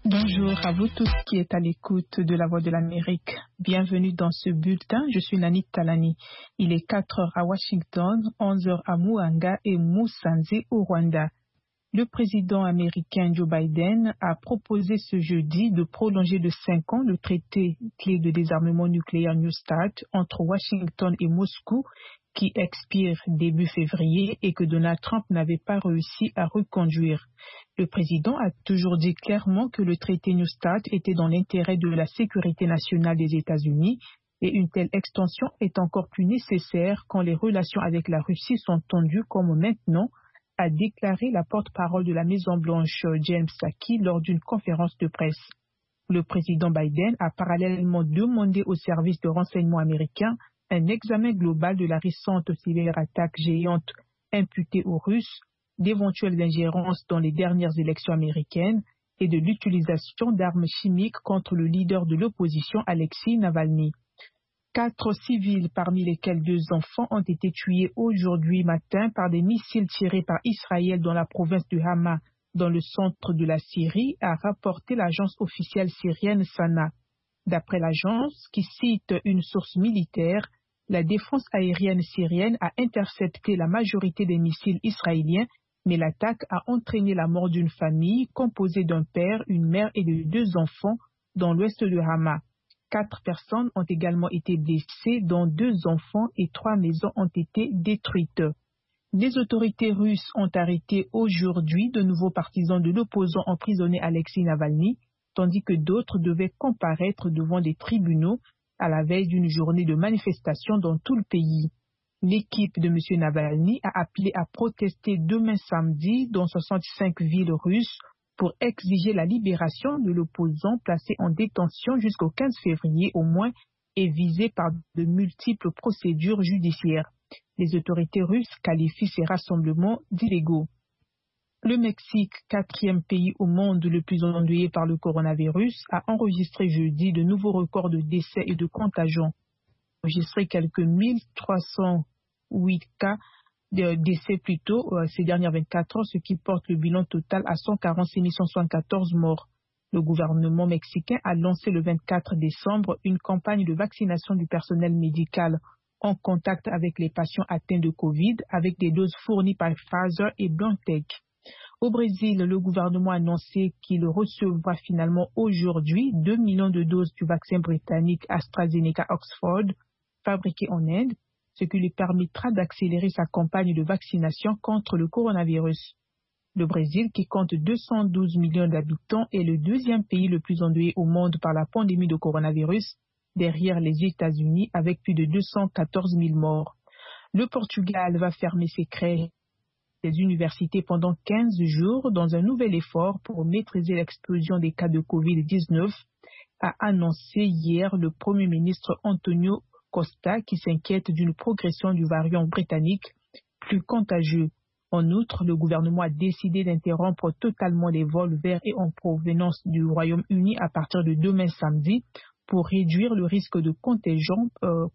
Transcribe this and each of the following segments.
Bonjour à vous tous qui êtes à l'écoute de la Voix de l'Amérique. Bienvenue dans ce bulletin. Je suis Nani Talani. Il est 4 heures à Washington, 11 heures à Muhanga et Musanze au Rwanda. Le président américain Joe Biden a proposé ce jeudi de prolonger de 5 ans le traité clé de désarmement nucléaire New START entre Washington et Moscou qui expire début février et que Donald Trump n'avait pas réussi à reconduire. Le président a toujours dit clairement que le traité New START était dans l'intérêt de la sécurité nationale des États-Unis et une telle extension est encore plus nécessaire quand les relations avec la Russie sont tendues comme maintenant, a déclaré la porte-parole de la Maison-Blanche Jen Psaki lors d'une conférence de presse. Le président Biden a parallèlement demandé aux services de renseignement américains un examen global de la récente cyberattaque géante imputée aux Russes, d'éventuelles ingérences dans les dernières élections américaines et de l'utilisation d'armes chimiques contre le leader de l'opposition Alexei Navalny. 4 civils, parmi lesquels 2 enfants, ont été tués aujourd'hui matin par des missiles tirés par Israël dans la province de Hama, dans le centre de la Syrie, a rapporté l'agence officielle syrienne Sana. D'après l'agence, qui cite une source militaire, la défense aérienne syrienne a intercepté la majorité des missiles israéliens, mais l'attaque a entraîné la mort d'une famille composée d'un père, une mère et de 2 enfants dans l'ouest de Hama. 4 personnes ont également été blessées, dont 2 enfants et 3 maisons ont été détruites. Les autorités russes ont arrêté aujourd'hui de nouveaux partisans de l'opposant emprisonné Alexei Navalny, tandis que d'autres devaient comparaître devant des tribunaux à la veille d'une journée de manifestation dans tout le pays. L'équipe de M. Navalny a appelé à protester demain samedi dans 65 villes russes pour exiger la libération de l'opposant placé en détention jusqu'au 15 février au moins et visé par de multiples procédures judiciaires. Les autorités russes qualifient ces rassemblements d'illégaux. Le Mexique, 4e pays au monde le plus endeuillé par le coronavirus, a enregistré jeudi de nouveaux records de décès et de contagions. Enregistré quelques 1308 cas de décès ces dernières 24 heures, ce qui porte le bilan total à 146 174 morts. Le gouvernement mexicain a lancé le 24 décembre une campagne de vaccination du personnel médical en contact avec les patients atteints de Covid avec des doses fournies par Pfizer et BioNTech. Au Brésil, le gouvernement a annoncé qu'il recevra finalement aujourd'hui 2 millions de doses du vaccin britannique AstraZeneca Oxford, fabriqué en Inde, ce qui lui permettra d'accélérer sa campagne de vaccination contre le coronavirus. Le Brésil, qui compte 212 millions d'habitants, est le 2e pays le plus endeuillé au monde par la pandémie de coronavirus, derrière les États-Unis avec plus de 214 000 morts. Le Portugal va fermer ses crèches et ses universités pendant 15 jours dans un nouvel effort pour maîtriser l'explosion des cas de Covid-19, a annoncé hier le Premier ministre Antonio Costa, qui s'inquiète d'une progression du variant britannique plus contagieux. En outre, le gouvernement a décidé d'interrompre totalement les vols vers et en provenance du Royaume-Uni à partir de demain samedi pour réduire le risque de contagion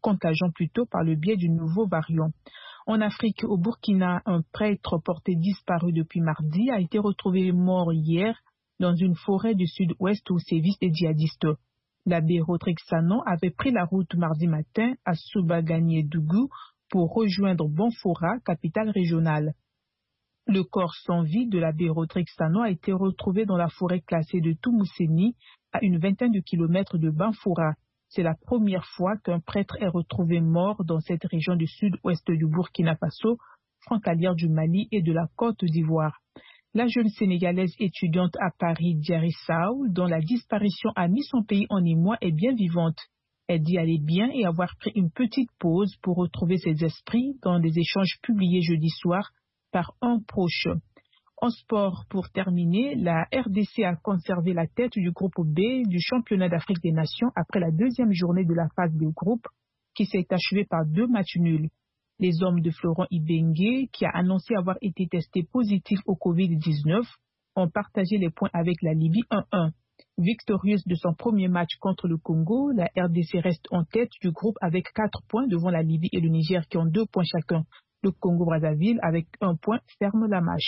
par le biais du nouveau variant. En Afrique, au Burkina, un prêtre porté disparu depuis mardi a été retrouvé mort hier dans une forêt du sud-ouest où sévissent des djihadistes. L'abbé Rodrigue Sanon avait pris la route mardi matin à Soubagagné-Dougou pour rejoindre Banfora, capitale régionale. Le corps sans vie de l'abbé Rodrigue Sanon a été retrouvé dans la forêt classée de Toumousséni, à une vingtaine de kilomètres de Banfora. C'est la première fois qu'un prêtre est retrouvé mort dans cette région du sud-ouest du Burkina Faso, frontalière du Mali et de la Côte d'Ivoire. La jeune Sénégalaise étudiante à Paris, Diary Sow, dont la disparition a mis son pays en émoi, est bien vivante. Elle dit aller bien et avoir pris une petite pause pour retrouver ses esprits dans des échanges publiés jeudi soir par un proche. En sport, pour terminer, la RDC a conservé la tête du groupe B du championnat d'Afrique des Nations après la 2e journée de la phase de groupe qui s'est achevée par 2 matchs nuls. Les hommes de Florent Ibenge, qui a annoncé avoir été testé positif au Covid-19, ont partagé les points avec la Libye 1-1. Victorieuse de son premier match contre le Congo, la RDC reste en tête du groupe avec 4 points devant la Libye et le Niger qui ont 2 points chacun. Le Congo-Brazzaville, avec 1 point, ferme la marche.